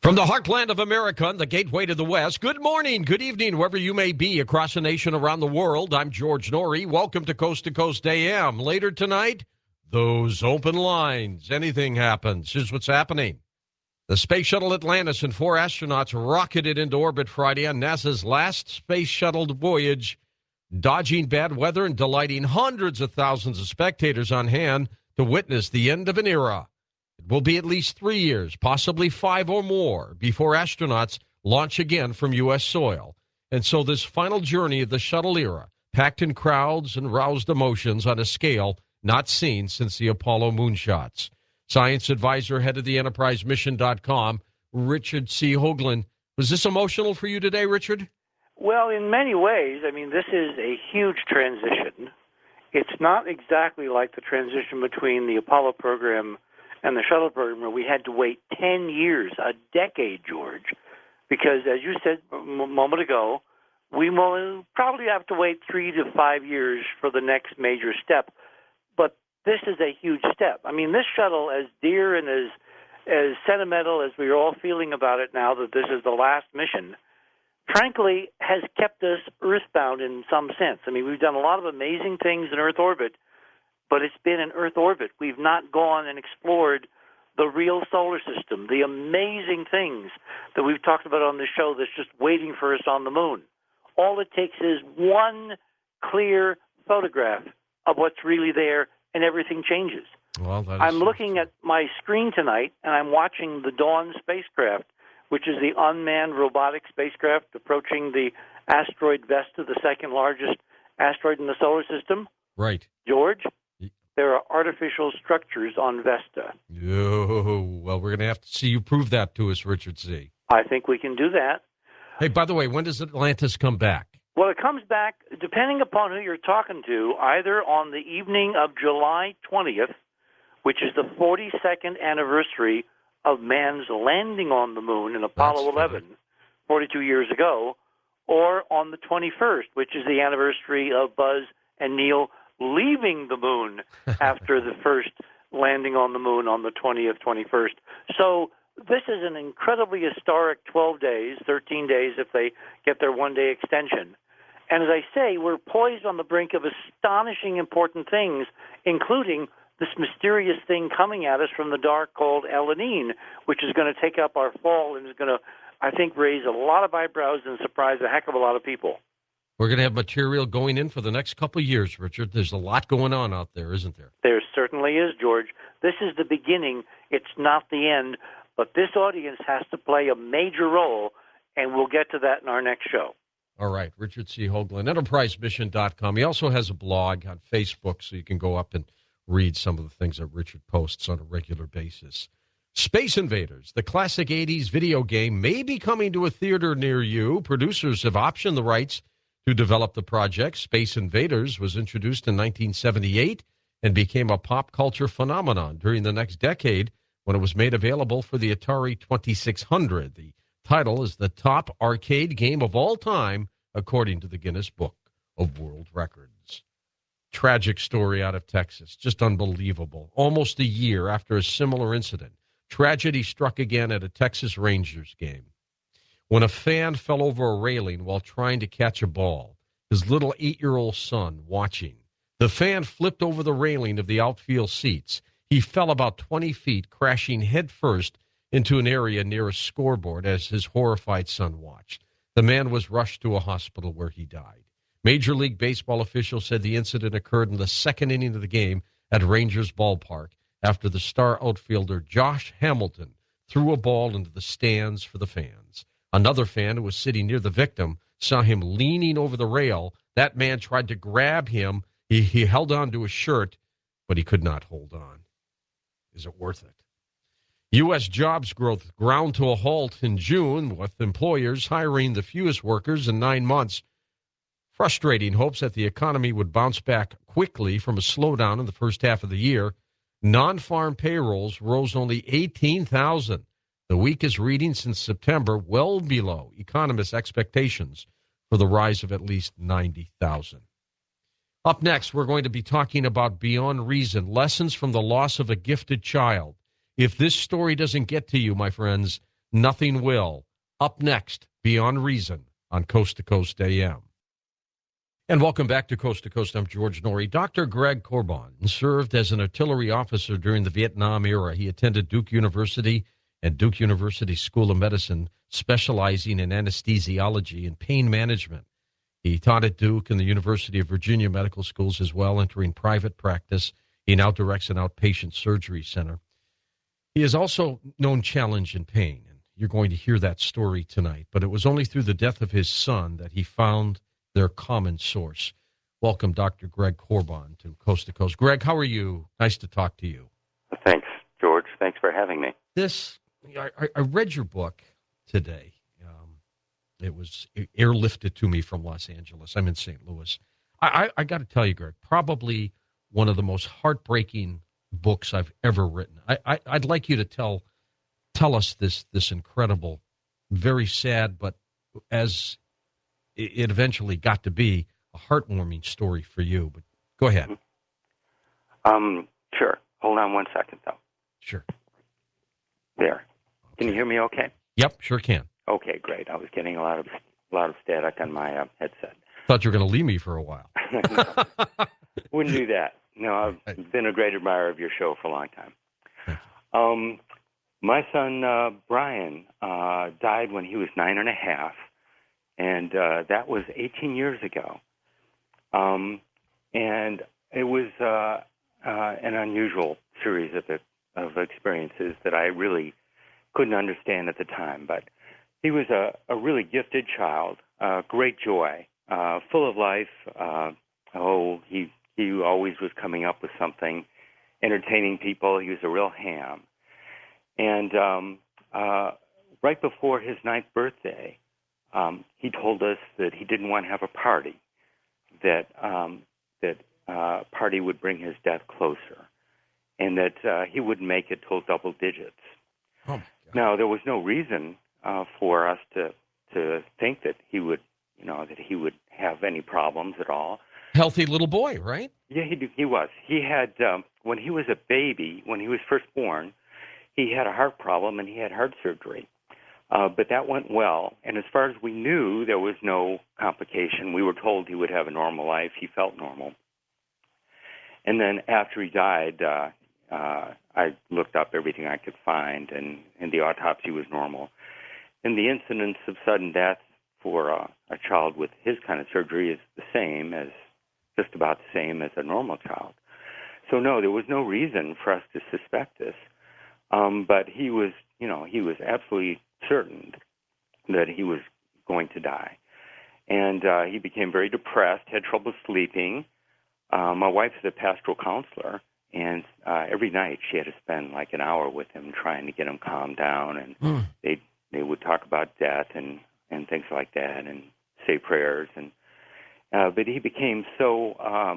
From the heartland of America, the gateway to the West, good morning, good evening, wherever you may be across the nation, around the world. I'm George Noory. Welcome to Coast AM. Later tonight, those open lines. Anything happens. Here's what's happening. The Space Shuttle Atlantis and 4 astronauts rocketed into orbit Friday on NASA's last space shuttle voyage, dodging bad weather and delighting hundreds of thousands of spectators on hand to witness the end of an era. It will be at least 3 years, possibly 5 or more, before astronauts launch again from U.S. soil. And so this final journey of the shuttle era, packed in crowds and roused emotions on a scale not seen since the Apollo moonshots. Science advisor, head of the EnterpriseMission.com, Richard C. Hoagland. Was this emotional for you today, Richard? Well, in many ways. I mean, this is a huge transition. It's not exactly like the transition between the Apollo program and the shuttle program, where we had to wait 10 years, a decade, George, because, as you said a moment ago, we will probably have to wait 3 to 5 years for the next major step. But this is a huge step. I mean, this shuttle, as dear and as sentimental as we are all feeling about it now that this is the last mission, frankly, has kept us earthbound in some sense. I mean, we've done a lot of amazing things in Earth orbit, but it's been in Earth orbit. We've not gone and explored the real solar system, the amazing things that we've talked about on this show that's just waiting for us on the moon. All it takes is one clear photograph of what's really there, and everything changes. Well, I'm looking at my screen tonight, and I'm watching the Dawn spacecraft, which is the unmanned robotic spacecraft approaching the asteroid Vesta, the second largest asteroid in the solar system. Right. George, there are artificial structures on Vesta. Oh, well, we're going to have to see you prove that to us, Richard C. I think we can do that. Hey, by the way, when does Atlantis come back? Well, it comes back, depending upon who you're talking to, either on the evening of July 20th, which is the 42nd anniversary of man's landing on the moon in Apollo 11, 42 years ago, or on the 21st, which is the anniversary of Buzz and Neil leaving the moon after the first landing on the moon on the 20th, 21st. So this is an incredibly historic 12 days, 13 days if they get their one-day extension. And as I say, we're poised on the brink of astonishing important things, including this mysterious thing coming at us from the dark called El Niño, which is going to take up our fall and is going to, I think, raise a lot of eyebrows and surprise a heck of a lot of people. We're going to have material going in for the next couple of years, Richard. There's a lot going on out there, isn't there? There certainly is, George. This is the beginning. It's not the end. But this audience has to play a major role, and we'll get to that in our next show. All right, Richard C. Hoagland, EnterpriseMission.com. He also has a blog on Facebook, so you can go up and read some of the things that Richard posts on a regular basis. Space Invaders, the classic 80s video game, may be coming to a theater near you. Producers have optioned the rights to develop the project. Space Invaders was introduced in 1978 and became a pop culture phenomenon during the next decade when it was made available for the Atari 2600. The title is the top arcade game of all time, according to the Guinness Book of World Records. Tragic story out of Texas, just unbelievable. Almost a year after a similar incident, tragedy struck again at a Texas Rangers game when a fan fell over a railing while trying to catch a ball, his little 8-year-old son watching. The fan flipped over the railing of the outfield seats. He fell about 20 feet, crashing headfirst into an area near a scoreboard as his horrified son watched. The man was rushed to a hospital where he died. Major League Baseball officials said the incident occurred in the second inning of the game at Rangers Ballpark after the star outfielder Josh Hamilton threw a ball into the stands for the fans. Another fan who was sitting near the victim saw him leaning over the rail. That man tried to grab him. He held on to his shirt, but he could not hold on. Is it worth it? U.S. jobs growth ground to a halt in June, with employers hiring the fewest workers in 9 months, frustrating hopes that the economy would bounce back quickly from a slowdown in the first half of the year. Non-farm payrolls rose only 18,000, the weakest reading since September, well below economists' expectations for the rise of at least 90,000. Up next, we're going to be talking about Beyond Reason, lessons from the loss of a gifted child. If this story doesn't get to you, my friends, Nothing will. Up next, Beyond Reason on Coast to Coast AM. And welcome back to Coast. I'm George Noory. Dr. Greg Corbon served as an artillery officer during the Vietnam era. He attended Duke University and Duke University School of Medicine, specializing in anesthesiology and pain management. He taught at Duke and the University of Virginia Medical Schools as well, entering private practice. He now directs an outpatient surgery center. He has also known challenge and pain, and you're going to hear that story tonight. But it was only through the death of his son that he found their common source. Welcome, Dr. Greg Corbon, to Coast. Greg, how are you? Nice to talk to you. Thanks, George. Thanks for having me. I read your book today. It was airlifted to me from Los Angeles. I'm in St. Louis. I got to tell you, Greg, probably one of the most heartbreaking books I've ever written. I'd like you to tell us this incredible, very sad, but as it eventually got to be a heartwarming story for you. But go ahead. Sure. Hold on one second, though. Sure. There. Okay. Can you hear me okay? Yep, sure can. Okay, great. I was getting a lot of static on my headset. Thought you were going to leave me for a while. Wouldn't do that. No, I've been a great admirer of your show for a long time. My son, Brian, died when he was 9.5, and that was 18 years ago. And it was an unusual series of experiences that I really couldn't understand at the time. But he was a really gifted child, great joy, full of life. He always was coming up with something, entertaining people. He was a real ham. And right before his 9th birthday, he told us that he didn't want to have a party, that party would bring his death closer, and that he wouldn't make it till double digits. Oh, my God. Now, there was no reason for us to think that he would have any problems at all. Healthy little boy, right? Yeah, he was. He had, when he was a baby, when he was first born, he had a heart problem and he had heart surgery. But that went well. And as far as we knew, there was no complication. We were told he would have a normal life. He felt normal. And then after he died, I looked up everything I could find, and the autopsy was normal. And the incidence of sudden death for a child with his kind of surgery is just about the same as a normal child. So no, there was no reason for us to suspect this. But he was absolutely certain that he was going to die. And he became very depressed, had trouble sleeping. My wife is a pastoral counselor, and every night she had to spend like an hour with him trying to get him calmed down. And they would talk about death and things like that and say prayers. And but he became so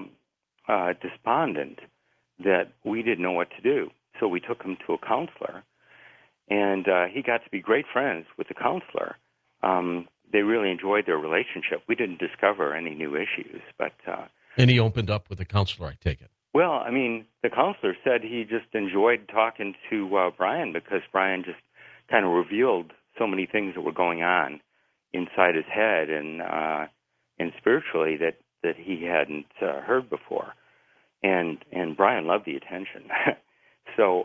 despondent that we didn't know what to do. So we took him to a counselor, and he got to be great friends with the counselor. They really enjoyed their relationship. We didn't discover any new issues, but... and he opened up with the counselor, I take it. Well, I mean, the counselor said he just enjoyed talking to Brian because Brian just kind of revealed so many things that were going on inside his head and spiritually that he hadn't heard before. And Brian loved the attention. So,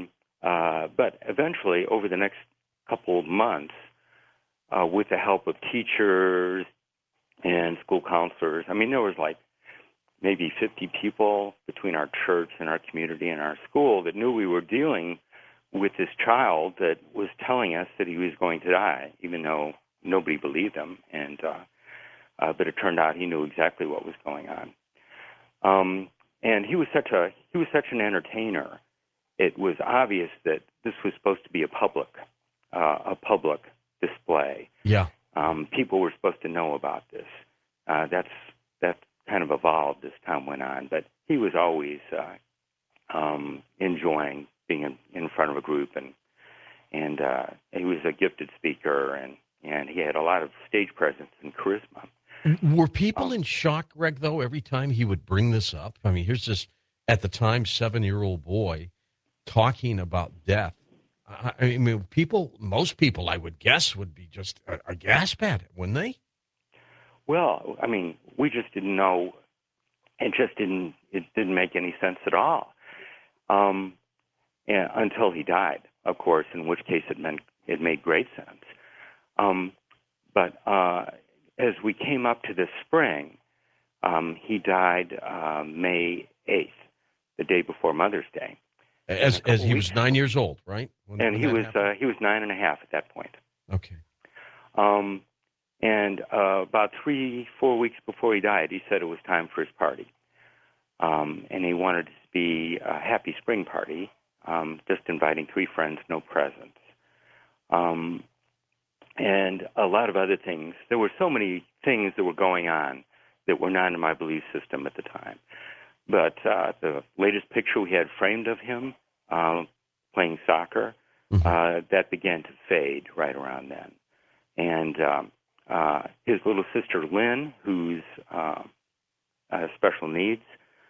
but eventually, over the next couple of months, with the help of teachers and school counselors, I mean, there was like maybe 50 people between our church and our community and our school that knew we were dealing with this child that was telling us that he was going to die, even though nobody believed him. And but it turned out he knew exactly what was going on. And he was such an entertainer. It was obvious that this was supposed to be a public display. Yeah. People were supposed to know about this. That's kind of evolved as time went on, but he was always enjoying being in front of a group, and he was a gifted speaker, and he had a lot of stage presence and charisma. Were people in shock, Greg, though, every time he would bring this up? I mean, here's this, at the time, 7-year-old boy talking about death. I mean, most people, I would guess, would be just aghast at it, wouldn't they? Well, I mean, we just didn't know. It didn't make any sense at all. Until he died, of course, in which case it made great sense. But as we came up to the spring, he died May 8th, the day before Mother's Day. As he was 9 years old, right? And he was 9.5 at that point. Okay. And about 3-4 weeks before he died, he said it was time for his party. And he wanted it to be a happy spring party, just inviting 3 friends, no presents. And a lot of other things. There were so many things that were going on that were not in my belief system at the time. But the latest picture we had framed of him playing soccer, that began to fade right around then. And his little sister, Lynn, who's special needs,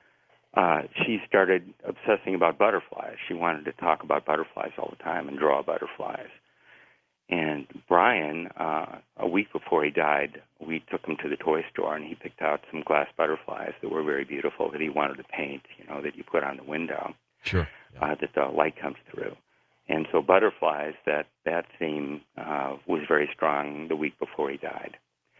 she started obsessing about butterflies. She wanted to talk about butterflies all the time and draw butterflies. And Brian, a week before he died, we took him to the toy store, and he picked out some glass butterflies that were very beautiful that he wanted to paint, that you put on the window, sure, that the light comes through. And so butterflies, that theme was very strong the week before he died.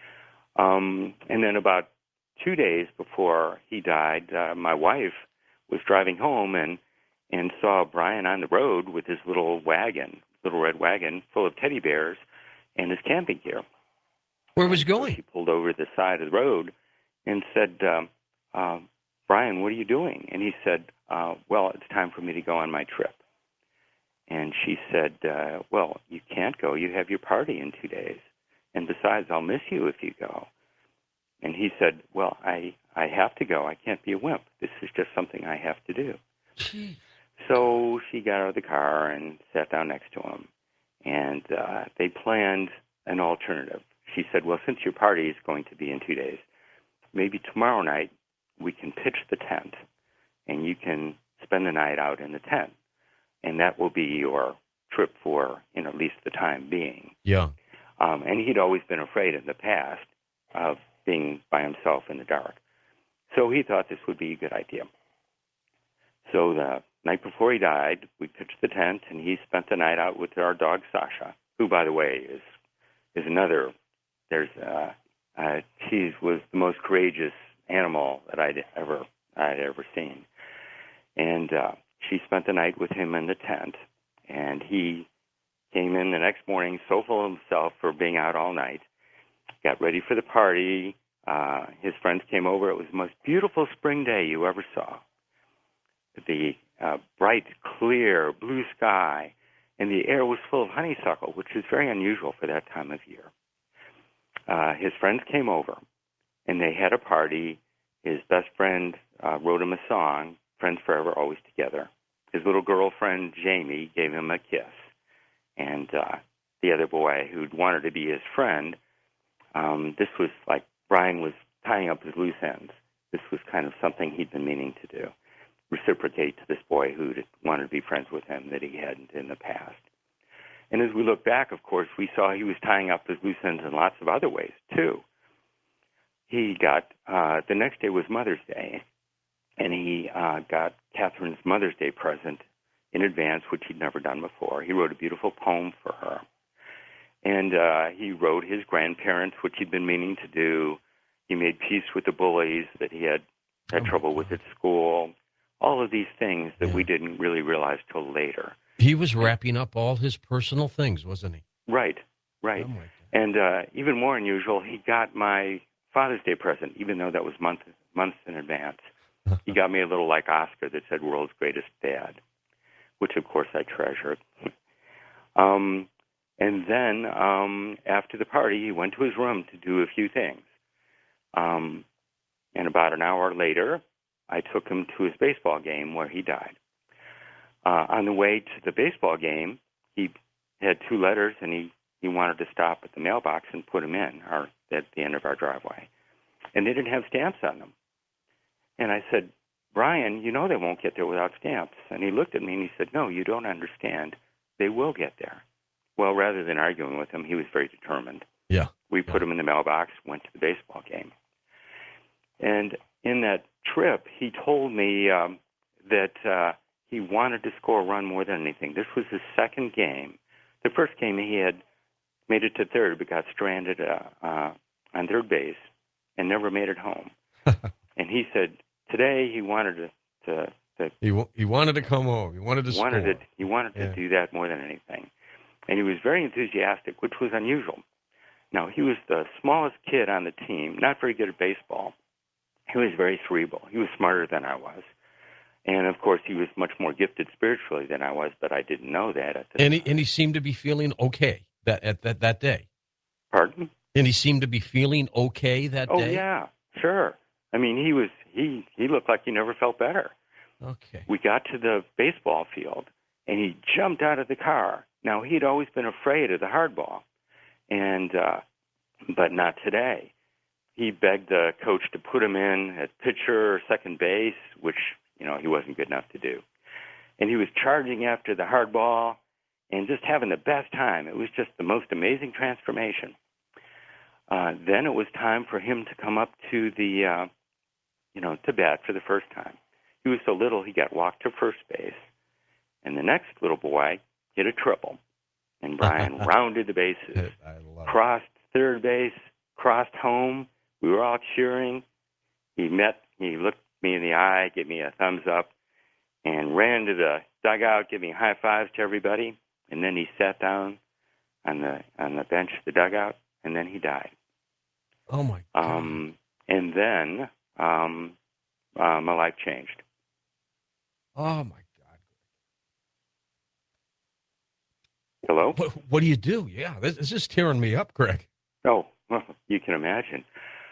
And then about 2 days before he died, my wife was driving home and saw Brian on the road with his little red wagon full of teddy bears and his camping gear. Where was he going? So she pulled over to the side of the road and said, Brian, what are you doing? And he said, well, it's time for me to go on my trip. And she said, well, you can't go. You have your party in 2 days. And besides, I'll miss you if you go. And he said, well, I have to go. I can't be a wimp. This is just something I have to do. Jeez. So she got out of the car and sat down next to him. And they planned an alternative. She said, well, since your party is going to be in 2 days, maybe tomorrow night we can pitch the tent and you can spend the night out in the tent. And that will be your trip for, at least the time being. Yeah. And he'd always been afraid in the past of being by himself in the dark. So he thought this would be a good idea. So the night before he died, we pitched the tent, and he spent the night out with our dog, Sasha, who, by the way, is another, she was the most courageous animal that I'd ever seen. And she spent the night with him in the tent, and he came in the next morning so full of himself for being out all night, got ready for the party. His friends came over. It was the most beautiful spring day you ever saw. The bright, clear, blue sky, and the air was full of honeysuckle, which is very unusual for that time of year. His friends came over, and they had a party. His best friend wrote him a song, Friends Forever, Always Together. His little girlfriend, Jamie, gave him a kiss. And the other boy who'd wanted to be his friend, this was like Brian was tying up his loose ends. This was kind of something he'd been meaning to do, reciprocate to this boy who wanted to be friends with him that he hadn't in the past. And as we look back, of course, we saw he was tying up his loose ends in lots of other ways, too. He got, the next day was Mother's Day, and he got Catherine's Mother's Day present in advance, which he'd never done before. He wrote a beautiful poem for her. And he wrote his grandparents, which he'd been meaning to do. He made peace with the bullies that he had trouble with at school. All of these things that we didn't really realize till later. He was wrapping up all his personal things, wasn't he? Right. Oh, And even more unusual, he got my Father's Day present, even though that was months in advance. He got me a little like Oscar that said "World's Greatest Dad," which of course I treasured. And then after the party, he went to his room to do a few things. And about an hour later, I took him to his baseball game where he died. On the way to the baseball game, he had 2 letters, and he wanted to stop at the mailbox and put them in at the end of our driveway. And they didn't have stamps on them. And I said, Brian, they won't get there without stamps. And he looked at me and he said, no, you don't understand. they will get there. Well, rather than arguing with him, he was very determined. Yeah. We put him in the mailbox, went to the baseball game. And in that trip, he told me that he wanted to score a run more than anything. This was his second game. The first game he had made it to third but got stranded on third base and never made it home. And he said today he wanted to he wanted to come home. He wanted to score. He wanted to do that more than anything. And he was very enthusiastic, which was unusual. Now, he was the smallest kid on the team, not very good at baseball. He was very cerebral. He was smarter than I was. And, of course, he was much more gifted spiritually than I was, but I didn't know that at the time. And he seemed to be feeling okay that day. Pardon? And he seemed to be feeling okay that day? Oh, yeah, sure. I mean, he looked like he never felt better. Okay. We got to the baseball field, and he jumped out of the car. Now, he'd always been afraid of the hardball, but not today. He begged the coach to put him in at pitcher or second base, which, he wasn't good enough to do. And he was charging after the hardball and just having the best time. It was just the most amazing transformation. Then it was time for him to come up to the, to bat for the first time. He was so little, he got walked to first base. And the next little boy hit a triple. And Brian rounded the bases, crossed third base, crossed home. We were all cheering. He looked me in the eye, gave me a thumbs up, and ran to the dugout, giving high fives to everybody. And then he sat down on the bench of the dugout, and then he died. Oh, my God. And then my life changed. Oh, my God. Hello? What do you do? Yeah, this is tearing me up, Greg. Oh, well, you can imagine.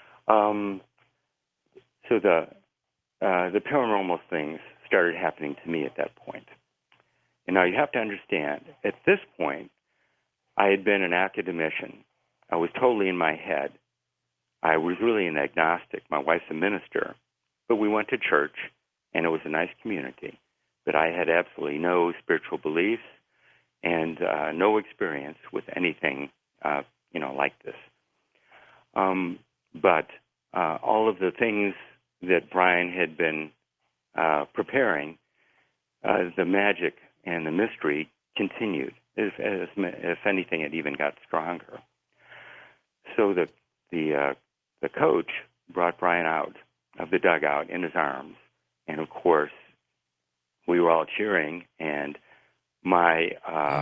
So the paranormal things started happening to me at that point. And now you have to understand, at this point, I had been an academician. I was totally in my head. I was really an agnostic. My wife's a minister. But we went to church, and it was a nice community. But I had absolutely no spiritual beliefs and no experience with anything, like this. But all of the things that Brian had been preparing, the magic and the mystery continued. If anything, it even got stronger. So the coach brought Brian out of the dugout in his arms, and of course, we were all cheering, and my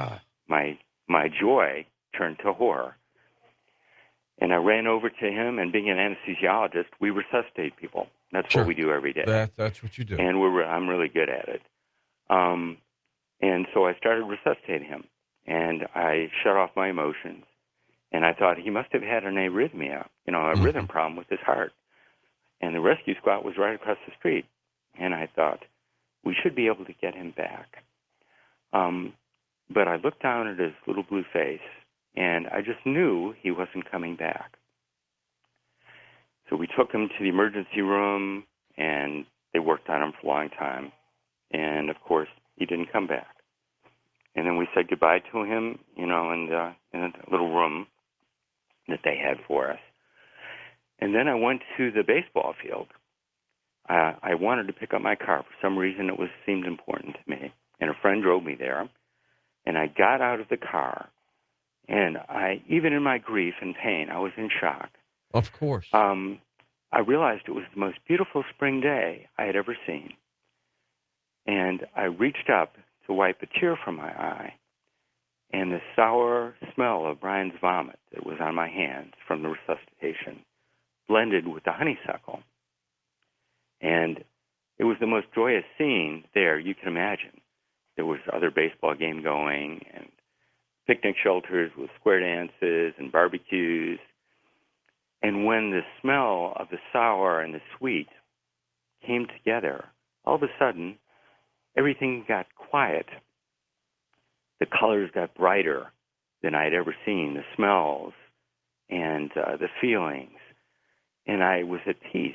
joy turned to horror. And I ran over to him, and being an anesthesiologist, we resuscitate people. That's Sure. what we do every day. That's what you do. And I'm really good at it. And so I started resuscitating him, and I shut off my emotions. And I thought he must have had an arrhythmia, a rhythm problem with his heart. And the rescue squad was right across the street. And I thought, we should be able to get him back. But I looked down at his little blue face, and I just knew he wasn't coming back. So we took him to the emergency room, and they worked on him for a long time. And, of course, he didn't come back. And then we said goodbye to him, in a little room that they had for us. And then I went to the baseball field. I wanted to pick up my car. For some reason, it seemed important to me. And a friend drove me there. And I got out of the car. And even in my grief and pain, I was in shock. Of course. I realized it was the most beautiful spring day I had ever seen. And I reached up to wipe a tear from my eye. And the sour smell of Brian's vomit that was on my hands from the resuscitation blended with the honeysuckle. And it was the most joyous scene there you can imagine. There was other baseball game going and picnic shelters with square dances and barbecues. And when the smell of the sour and the sweet came together, all of a sudden, everything got quiet. The colors got brighter than I had ever seen, the smells and the feelings. And I was at peace.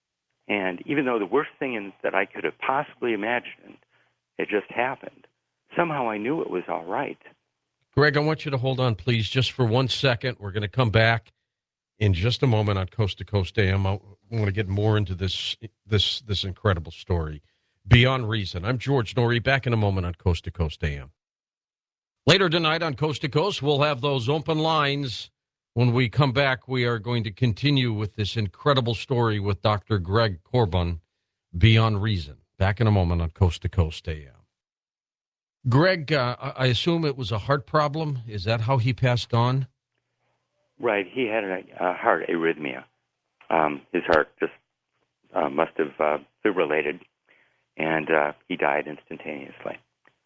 And even though the worst thing that I could have possibly imagined had just happened, somehow I knew it was all right. Greg, I want you to hold on, please, just for 1 second. We're going to come back in just a moment on Coast to Coast AM. I want to get more into this incredible story, Beyond Reason. I'm George Noory, back in a moment on Coast to Coast AM. Later tonight on Coast to Coast, we'll have those open lines. When we come back, we are going to continue with this incredible story with Dr. Greg Corbun, Beyond Reason. Back in a moment on Coast to Coast AM. Greg, I assume it was a heart problem. Is that how he passed on? Right. He had a heart arrhythmia. His heart just must have fibrillated, and he died instantaneously.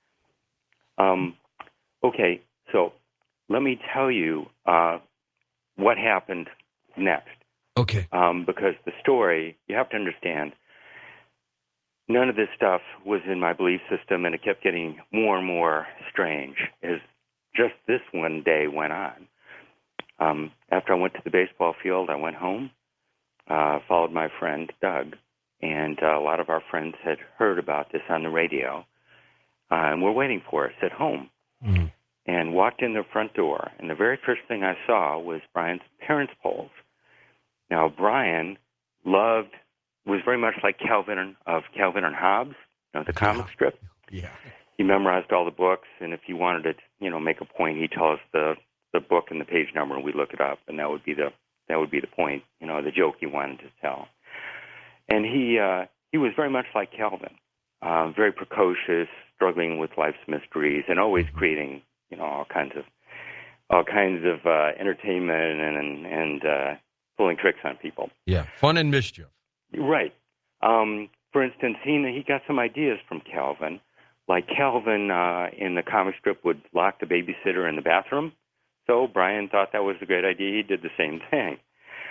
Okay, so let me tell you what happened next. Okay. Because the story, you have to understand, none of this stuff was in my belief system, and it kept getting more and more strange as just this one day went on. After I went to the baseball field, I went home, followed my friend Doug, and a lot of our friends had heard about this on the radio, and were waiting for us at home. Mm-hmm. And walked in the front door, and the very first thing I saw was Brian's parents' poles. Now, Brian was very much like Calvin and Hobbes, the comic strip. Yeah. He memorized all the books, and if he wanted to, make a point, he'd tell us the book and the page number, and we'd look it up, and that would be the point, the joke he wanted to tell. And he was very much like Calvin, very precocious, struggling with life's mysteries, and always creating, all kinds of entertainment and pulling tricks on people. Yeah, fun and mischief. Right. For instance, he got some ideas from Calvin. Like Calvin in the comic strip would lock the babysitter in the bathroom. So Brian thought that was a great idea. He did the same thing.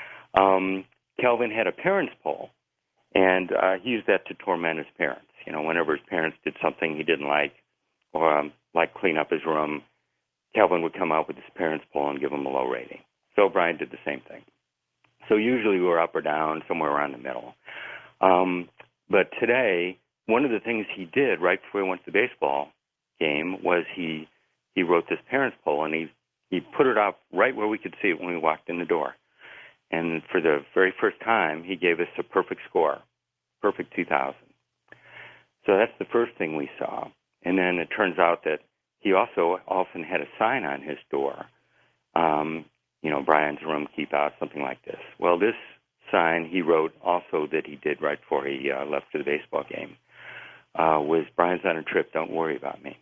Calvin had a parents' pole, and he used that to torment his parents. Whenever his parents did something he didn't like, or like clean up his room, Calvin would come out with his parents' pole and give him a low rating. So Brian did the same thing. So usually we were up or down, somewhere around the middle. But today, one of the things he did right before he went to the baseball game was he wrote this parents' poll, and he put it up right where we could see it when we walked in the door. And for the very first time, he gave us a perfect score, perfect 2,000. So that's the first thing we saw. And then it turns out that he also often had a sign on his door, Brian's room, keep out, something like this. Well, this sign he wrote also that he did right before he left for the baseball game was, Brian's on a trip, don't worry about me.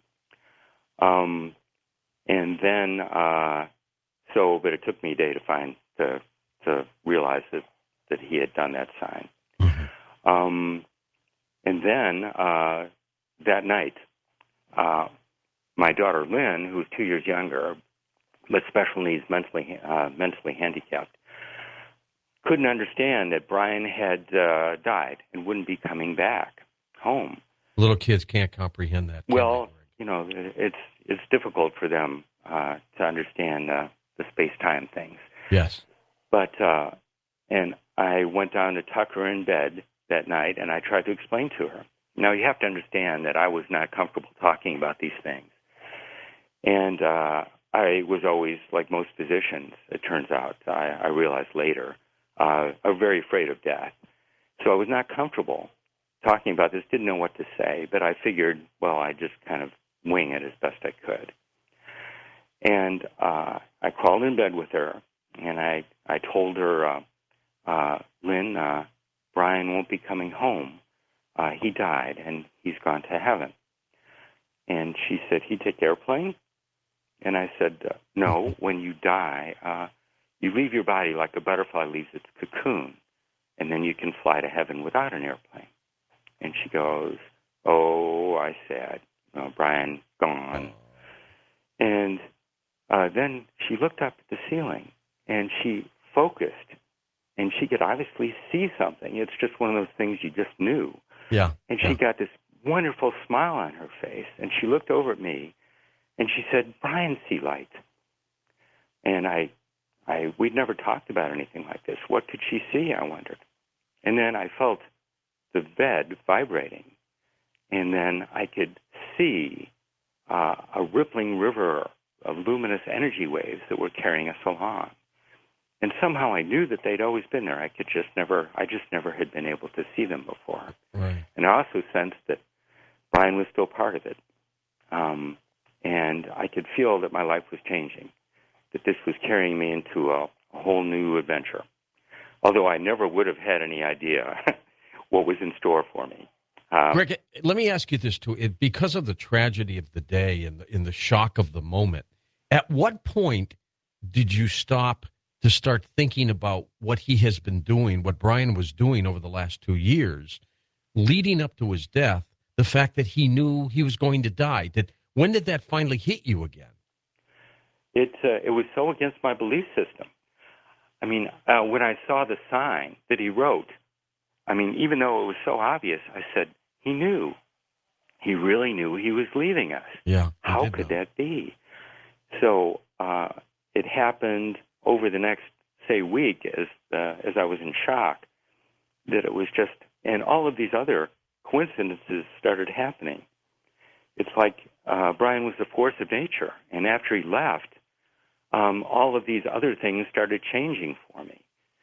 And then, but it took me a day to realize that he had done that sign. Mm-hmm. And then that night, my daughter Lynn, who's 2 years younger, but special needs, mentally handicapped, couldn't understand that Brian had died and wouldn't be coming back home. Little kids can't comprehend that. Well, it's difficult for them to understand the space-time things. Yes. But and I went down to tuck her in bed that night, and I tried to explain to her. Now, you have to understand that I was not comfortable talking about these things. And I was always, like most physicians, it turns out, I realized later, very afraid of death. So I was not comfortable talking about this, didn't know what to say, but I figured, well, I'd just kind of wing it as best I could. And I crawled in bed with her, and I told her, Lynn, Brian won't be coming home. He died, and he's gone to heaven. And she said, he'd take the airplane? And I said, no, when you die, you leave your body like a butterfly leaves its cocoon, and then you can fly to heaven without an airplane. And she goes, oh, I said, Brian, gone. And then she looked up at the ceiling, and she focused, and she could obviously see something. It's just one of those things you just knew. Yeah. And she got this wonderful smile on her face, and she looked over at me, and she said, Brian, see light. And we'd never talked about anything like this. What could she see, I wondered. And then I felt the bed vibrating, and then I could see a rippling river of luminous energy waves that were carrying us along. And somehow I knew that they'd always been there. I just never had been able to see them before. Right. And I also sensed that Brian was still part of it. And I could feel that my life was changing, that this was carrying me into a whole new adventure. Although I never would have had any idea what was in store for me. Greg, let me ask you this too. Because of the tragedy of the day and in the shock of the moment, at what point did you start thinking about what he has been doing, what Brian was doing over the last 2 years, leading up to his death, the fact that he knew he was going to die? When did that finally hit you again? It was so against my belief system. I mean, when I saw the sign that he wrote, I mean, even though it was so obvious, I said, he knew. He really knew he was leaving us. Yeah. How could that be? So it happened over the next, say, week as I was in shock, that it was just, and all of these other coincidences started happening. It's like Brian was a force of nature, and after he left, all of these other things started changing for me.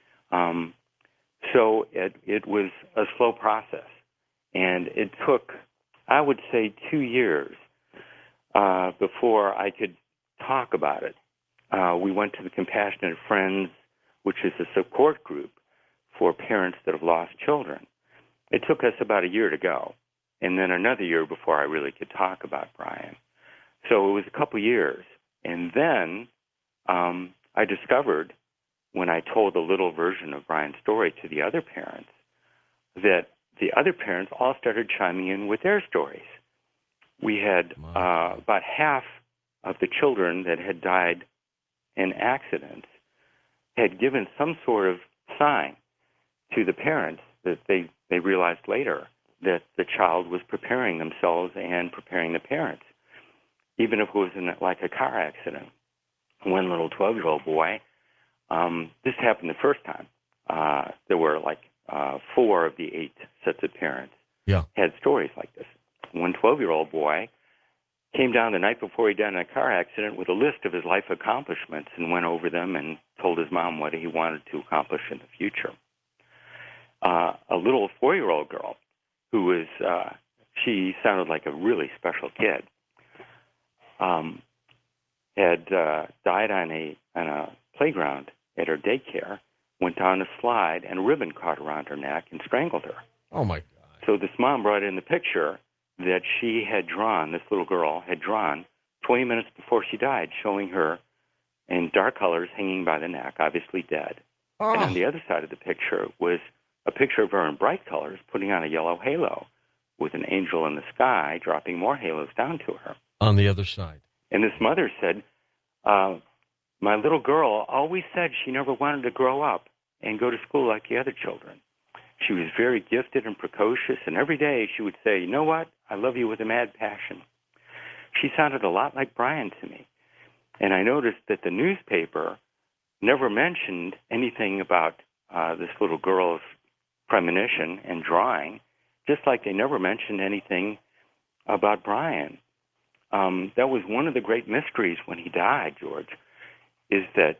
So it was a slow process, and it took, I would say, 2 years before I could talk about it. We went to the Compassionate Friends, which is a support group for parents that have lost children. It took us about a year to go, and then another year before I really could talk about Brian. So it was a couple years. And then I discovered, when I told a little version of Brian's story to the other parents, that the other parents all started chiming in with their stories. We had about half of the children that had died in accidents had given some sort of sign to the parents that they realized later that the child was preparing themselves and preparing the parents, even if it was in like a car accident. One little 12-year-old boy, this happened the first time. There were like 4 of the 8 sets of parents had stories like this. One 12-year-old boy came down the night before he died in a car accident with a list of his life accomplishments and went over them and told his mom what he wanted to accomplish in the future. A little 4-year-old girl who was, she sounded like a really special kid, had died on a playground at her daycare, went down a slide, and a ribbon caught around her neck and strangled her. Oh, my God. So this mom brought in the picture that she had drawn, this little girl had drawn 20 minutes before she died, showing her in dark colors hanging by the neck, obviously dead. Oh. And on the other side of the picture was a picture of her in bright colors putting on a yellow halo with an angel in the sky dropping more halos down to her. On the other side. And this mother said, my little girl always said she never wanted to grow up and go to school like the other children. She was very gifted and precocious, and every day she would say, you know what, I love you with a mad passion. She sounded a lot like Brian to me. And I noticed that the newspaper never mentioned anything about this little girl's premonition and drawing, just like they never mentioned anything about Brian. That was one of the great mysteries when he died, George, is that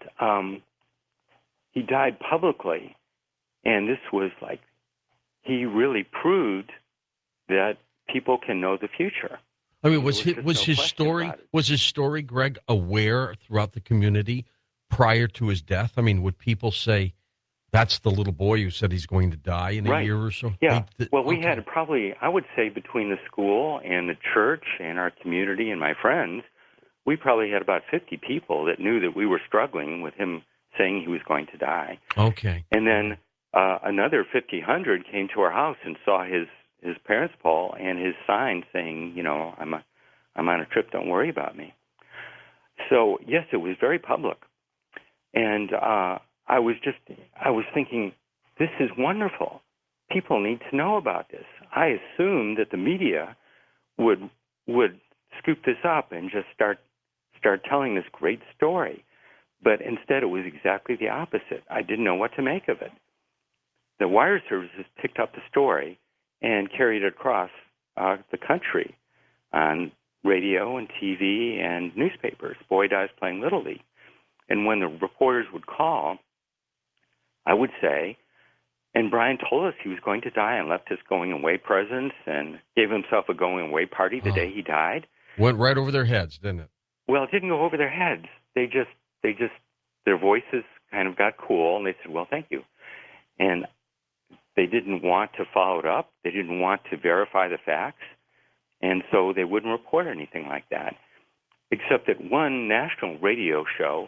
he died publicly, and this was like, he really proved that people can know the future. I mean, was his story, Greg, aware throughout the community prior to his death? I mean, would people say, that's the little boy who said he's going to die in a year or so? Yeah. We had probably, I would say, between the school and the church and our community and my friends, we probably had about 50 people that knew that we were struggling with him saying he was going to die. Okay. And then another 100 came to our house and saw his parents' pole and his sign saying, you know, I'm on a trip, don't worry about me. So, yes, it was very public. And I was thinking, this is wonderful. People need to know about this. I assumed that the media would scoop this up and just start telling this great story. But instead, it was exactly the opposite. I didn't know what to make of it. The wire services picked up the story and carried it across the country on radio and TV and newspapers. Boy dies playing Little League. And when the reporters would call, I would say, and Brian told us he was going to die and left us going-away presents and gave himself a going-away party the day he died. Went right over their heads, didn't it? Well, it didn't go over their heads. Their voices kind of got cool, and they said, well, thank you. And they didn't want to follow it up. They didn't want to verify the facts. And so they wouldn't report anything like that, except that one national radio show,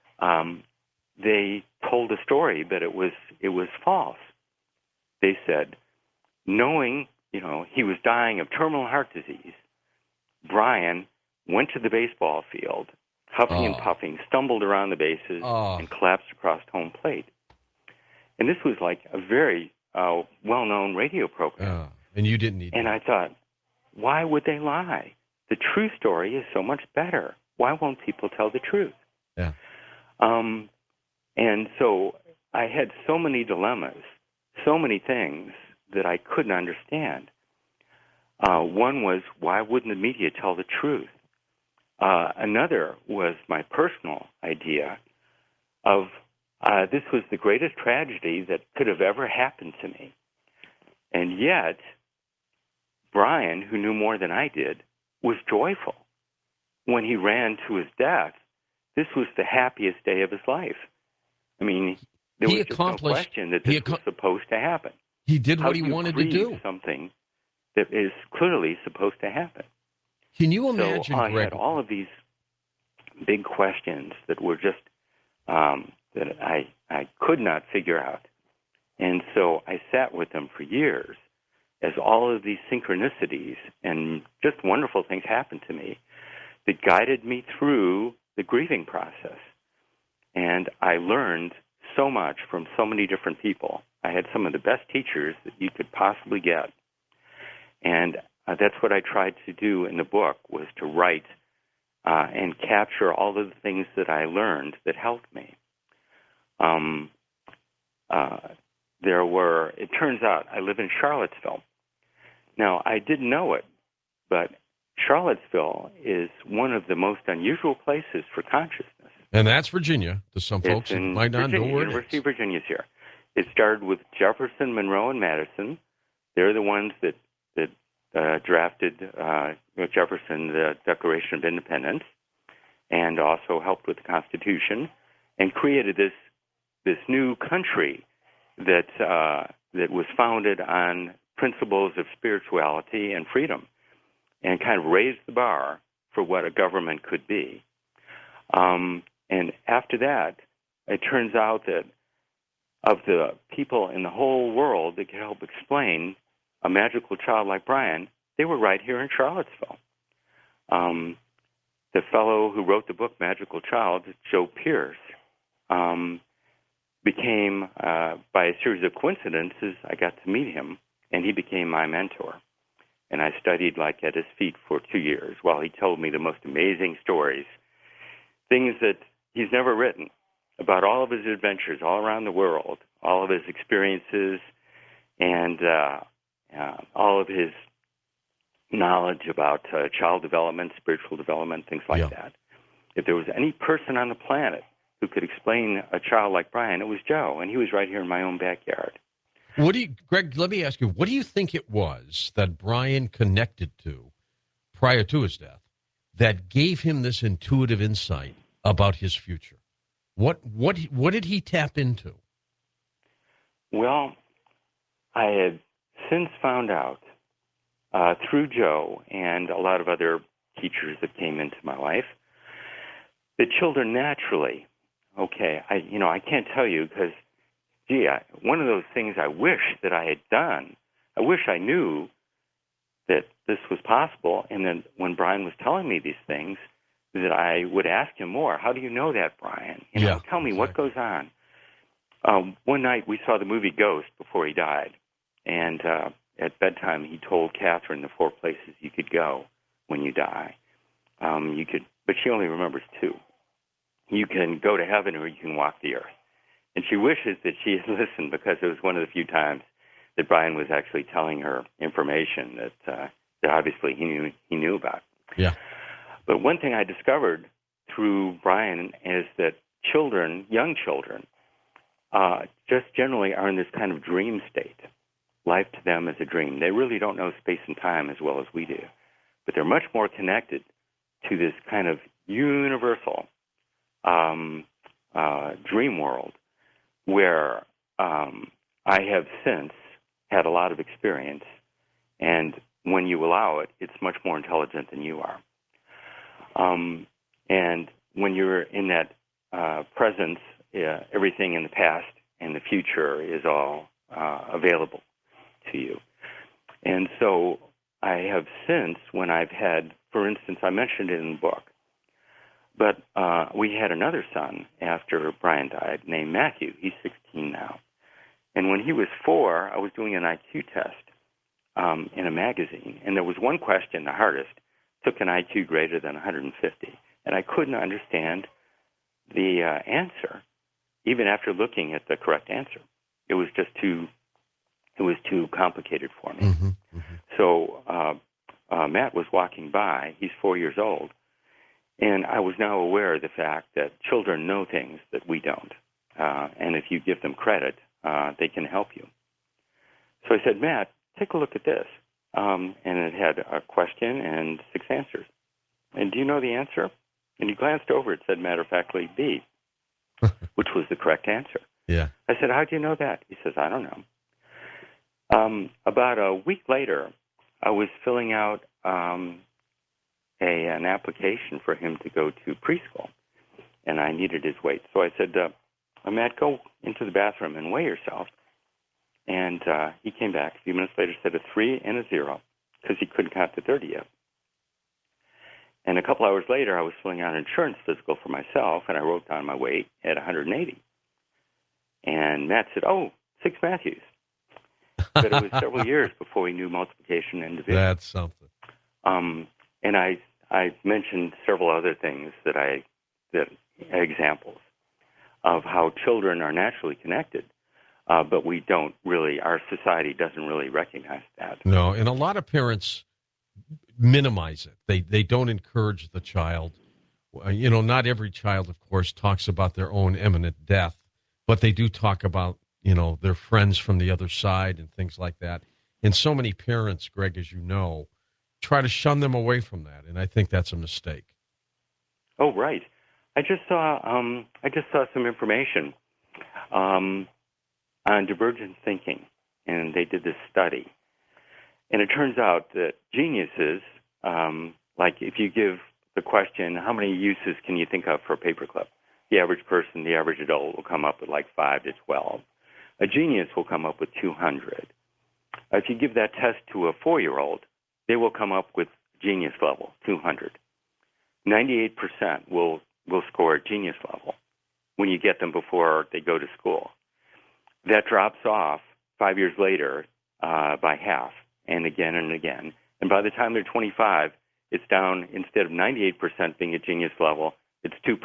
they told a story, but it was false. They said, knowing, he was dying of terminal heart disease, Brian went to the baseball field, huffing and puffing, stumbled around the bases, and collapsed across home plate. And this was like a very well-known radio program. And you didn't need And I thought, why would they lie? The true story is so much better. Why won't people tell the truth? Yeah. And so I had so many dilemmas, so many things that I couldn't understand. One was, why wouldn't the media tell the truth? Another was my personal idea of this was the greatest tragedy that could have ever happened to me. And yet, Brian, who knew more than I did, was joyful. When he ran to his death, this was the happiest day of his life. I mean, there was just no question that this was supposed to happen. He did what he wanted to do. Something that is clearly supposed to happen. Can you imagine, I Greg? had all of these big questions that were just that I could not figure out. And so I sat with them for years as all of these synchronicities and just wonderful things happened to me that guided me through the grieving process. And I learned so much from so many different people. I had some of the best teachers that you could possibly get. And that's what I tried to do in the book, was to write and capture all of the things that I learned that helped me. It turns out I live in Charlottesville. Now, I didn't know it, but Charlottesville is one of the most unusual places for consciousness. And that's Virginia, to some folks who might not know where it is. University of Virginia's here. It started with Jefferson, Monroe, and Madison. They're the ones that drafted Jefferson the Declaration of Independence, and also helped with the Constitution, and created this new country that was founded on principles of spirituality and freedom, and kind of raised the bar for what a government could be. And after that, it turns out that of the people in the whole world that could help explain a magical child like Brian, they were right here in Charlottesville. The fellow who wrote the book Magical Child, Joe Pierce, became, by a series of coincidences, I got to meet him, and he became my mentor. And I studied at his feet for 2 years while he told me the most amazing stories, things that he's never written, about all of his adventures all around the world, all of his experiences, and all of his knowledge about child development, spiritual development, things like that. If there was any person on the planet who could explain a child like Brian, it was Joe, and he was right here in my own backyard. Greg, let me ask you, what do you think it was that Brian connected to prior to his death that gave him this intuitive insight about his future? What did he tap into? Well, I had since found out through Joe and a lot of other teachers that came into my life that children naturally, I can't tell you because, one of those things I wish that I had done, I wish I knew that this was possible, and then when Brian was telling me these things, that I would ask him more. How do you know that, Brian? Tell me what goes on. One night we saw the movie Ghost before he died, and at bedtime he told Catherine the 4 places you could go when you die. But she only remembers 2. You can go to heaven or you can walk the earth. And she wishes that she had listened because it was one of the few times that Brian was actually telling her information that obviously he knew about. Yeah. But one thing I discovered through Brian is that children, young children, just generally are in this kind of dream state. Life to them is a dream. They really don't know space and time as well as we do, but they're much more connected to this kind of universal dream world where I have since had a lot of experience, and when you allow it, it's much more intelligent than you are. And when you're in that presence, everything in the past and the future is all available to you. And so I have since, when I've had, for instance, I mentioned it in the book, but we had another son after Brian died named Matthew. He's 16 now. And when he was 4, I was doing an IQ test in a magazine, and there was one question, the hardest, took an IQ greater than 150, and I couldn't understand the answer, even after looking at the correct answer. It was just too complicated for me. Mm-hmm. Mm-hmm. So Matt was walking by. He's 4 years old, and I was now aware of the fact that children know things that we don't, and if you give them credit, they can help you. So I said, Matt, take a look at this. And it had a question and 6 answers. And do you know the answer? And he glanced over. It said, matter-of-factly, B, which was the correct answer. Yeah. I said, how do you know that? He says, I don't know. About a week later, I was filling out an application for him to go to preschool, and I needed his weight. So I said, Matt, go into the bathroom and weigh yourself. And he came back a few minutes later, said a 3 and a 0, because he couldn't count to 30 yet. And a couple hours later, I was filling out an insurance physical for myself, and I wrote down my weight at 180. And Matt said, 6 Matthews. But it was several years before we knew multiplication and division. That's something. And I mentioned several other things that examples of how children are naturally connected. But we don't really, our society doesn't really recognize that. No, and a lot of parents minimize it. They don't encourage the child. Not every child, of course, talks about their own imminent death, but they do talk about, their friends from the other side and things like that. And so many parents, Greg, as you know, try to shun them away from that, and I think that's a mistake. Oh, right. I just saw some information on divergent thinking, and they did this study. And it turns out that geniuses, like if you give the question, how many uses can you think of for a paperclip? The average person, the average adult will come up with like 5 to 12. A genius will come up with 200. If you give that test to a 4-year-old, they will come up with genius level, 200. 98% will score at genius level when you get them before they go to school. That drops off 5 years later by half, and again and again. And by the time they're 25, it's down, instead of 98% being at genius level, it's 2%.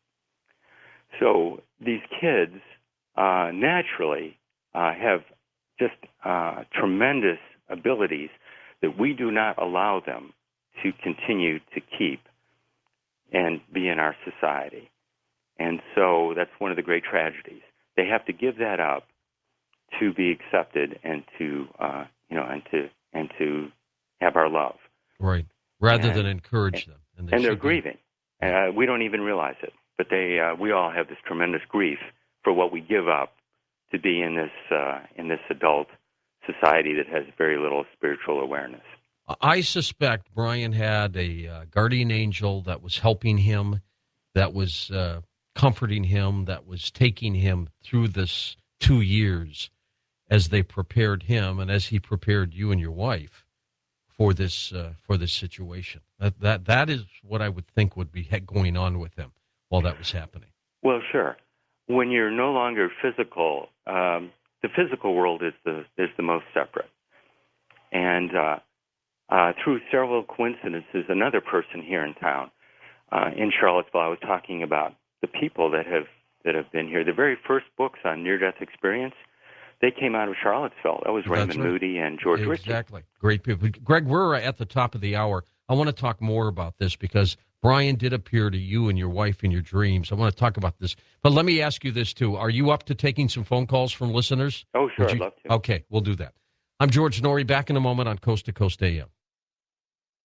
So these kids naturally have just tremendous abilities that we do not allow them to continue to keep and be in our society. And so that's one of the great tragedies. They have to give that up to be accepted and to and to have our love. Right. Rather than encourage them. And they're grieving. We don't even realize it, but we all have this tremendous grief for what we give up to be in this adult society that has very little spiritual awareness. I suspect Brian had a guardian angel that was helping him, that was comforting him, that was taking him through this 2 years as they prepared him and as he prepared you and your wife for this situation. That is what I would think would be going on with him while that was happening. Well, sure. When you're no longer physical, the physical world is the most separate. And through several coincidences, another person here in town, in Charlottesville, I was talking about the people that have been here. The very first books on near-death experience, they came out of Charlottesville. That was Raymond Moody and George Ritchie. Exactly. Great people. Greg, we're at the top of the hour. I want to talk more about this because Brian did appear to you and your wife in your dreams. I want to talk about this. But let me ask you this, too. Are you up to taking some phone calls from listeners? Oh, sure. I'd love to. Okay, we'll do that. I'm George Noory, back in a moment on Coast to Coast AM.